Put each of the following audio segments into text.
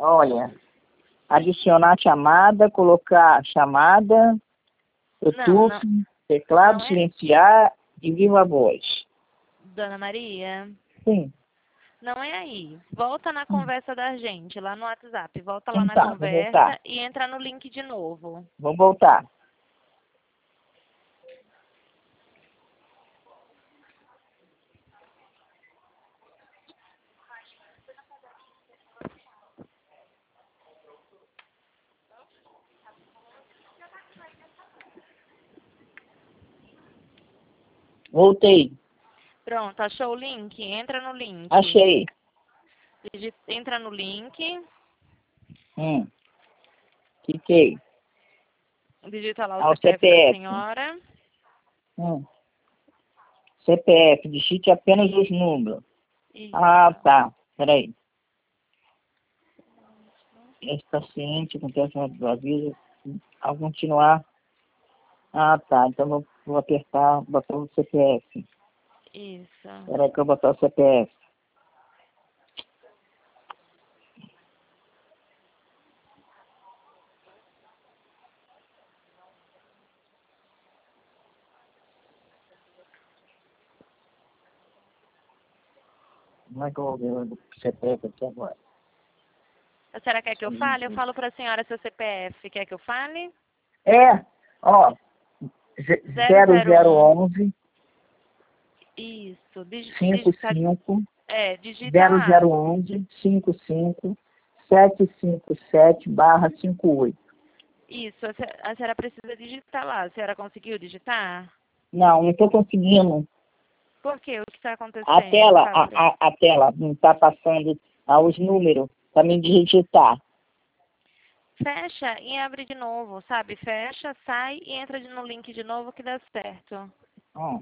Olha, adicionar chamada, colocar chamada, Não, Bluetooth, teclado, não é, silenciar e viva voz. Dona Maria. Sim. Não é aí. Volta na conversa da gente, lá no WhatsApp. Volta lá Então na tá, vou voltar. conversa e entra no link de novo. Vou voltar. Voltei. Pronto, achou o link? Entra no link. Achei. Entra no link. Cliquei. Digita lá o Ao CPF da CPF. senhora. CPF, digite apenas os números. Isso. Ah, tá. Peraí. Esse paciente com pensamento do aviso, ao continuar. Ah, tá. Então vou apertar, botar o CPF. Isso. Peraí que eu vou botar o CPF. Como é que eu vou ver o CPF aqui agora? A senhora quer que eu fale? Eu falo para a senhora seu CPF. Quer que eu fale? Ó, 0011. 0011 Isso. 55 Digita lá. 0011 55 757/58. Isso. A senhora precisa digitar lá. A senhora conseguiu digitar? Não estou conseguindo. Por quê? O que está A acontecendo? tela, Fala pra... a tela não está passando os números para me digitar. Fecha e abre de novo, sabe? Fecha, sai e entra no link de novo que dá certo. Ó.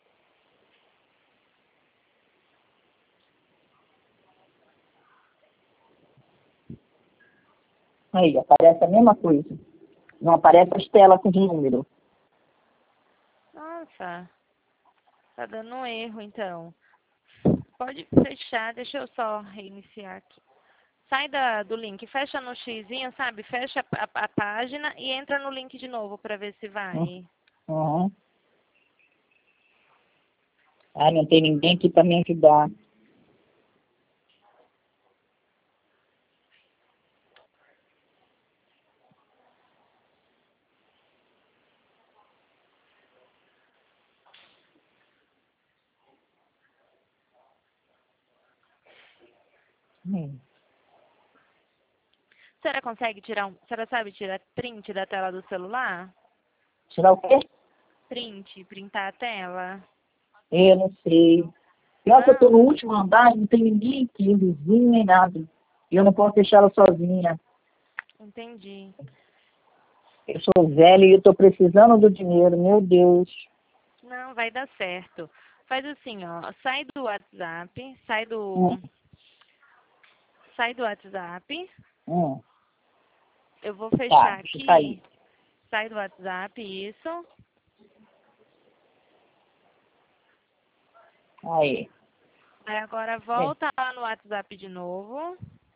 Aí, aparece a mesma coisa. Não aparece as telas com os números. Nossa, tá dando um erro então. Pode fechar, deixa eu só reiniciar aqui. Sai do link, fecha no xizinho, sabe? Fecha a página e entra no link de novo para ver se vai. Uhum. Ah, não tem ninguém aqui para me ajudar. A senhora consegue tirar a senhora sabe tirar print da tela do celular? Tirar o quê? Printar a tela? Eu não sei. Pior que eu estou no Não, último andar, não tem ninguém aqui, vizinho nem nada. E eu não posso deixar ela sozinha. entendi. Eu sou velho e eu estou precisando do dinheiro, meu Deus. Não, vai dar certo. Faz assim, ó, sai do WhatsApp, Hum, sai do WhatsApp. hum. Eu vou Tá, fechar deixa eu sair. aqui. Sai do WhatsApp, isso. Aí. Aí agora É. volta lá no WhatsApp de novo.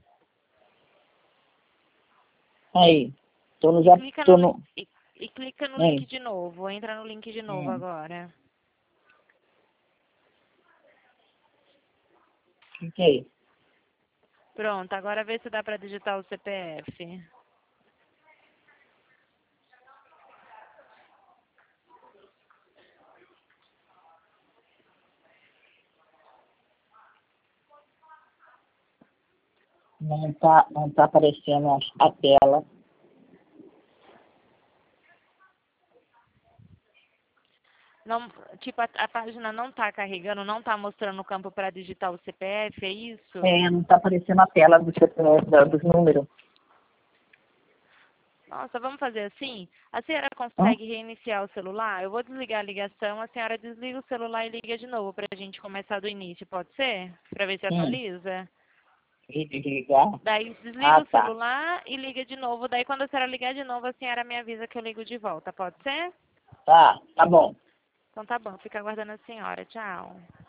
Aí. Tô no, E já, clica tô no, no, e clica no aí. link de novo. Entra no link de novo Hum. agora. Cliquei. Pronto, agora vê se dá para digitar o CPF. Não tá aparecendo a tela. Não, tipo, a página não tá carregando, não tá mostrando o campo para digitar o CPF, é isso? Não tá aparecendo a tela do CPF, dos números. Nossa, vamos fazer assim? A senhora Hã? consegue reiniciar o celular? Eu vou desligar a ligação, a senhora desliga o celular e liga de novo para a gente começar do início, pode ser? Para ver se Sim. atualiza? E desligar. Daí desliga Ah, o tá. celular e liga de novo. Daí quando a senhora ligar de novo, a senhora me avisa que eu ligo de volta, pode ser? Tá bom. Então tá bom, fica aguardando a senhora. Tchau.